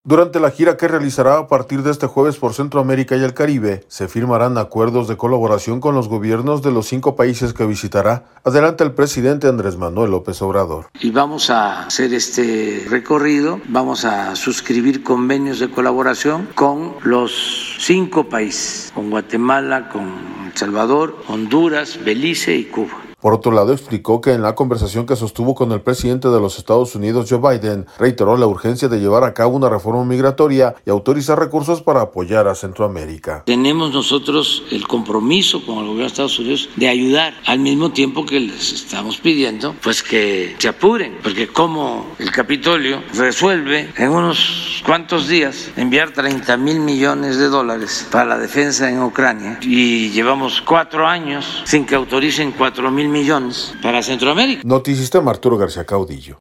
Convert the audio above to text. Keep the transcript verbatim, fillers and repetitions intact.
Durante la gira que realizará a partir de este jueves por Centroamérica y el Caribe, se firmarán acuerdos de colaboración con los gobiernos de los cinco países que visitará. Adelante el presidente Andrés Manuel López Obrador. Y vamos a hacer este recorrido, vamos a suscribir convenios de colaboración con los cinco países, con Guatemala, con El Salvador, Honduras, Belice y Cuba. Por otro lado, explicó que en la conversación que sostuvo con el presidente de los Estados Unidos, Joe Biden, reiteró la urgencia de llevar a cabo una reforma migratoria y autorizar recursos para apoyar a Centroamérica. Tenemos nosotros el compromiso con el gobierno de Estados Unidos de ayudar, al mismo tiempo que les estamos pidiendo pues que se apuren, porque como el Capitolio resuelve en unos cuantos días enviar treinta mil millones de dólares para la defensa en Ucrania y llevamos cuatro años sin que autoricen cuatro mil millones para Centroamérica. Noticistema Arturo García Caudillo.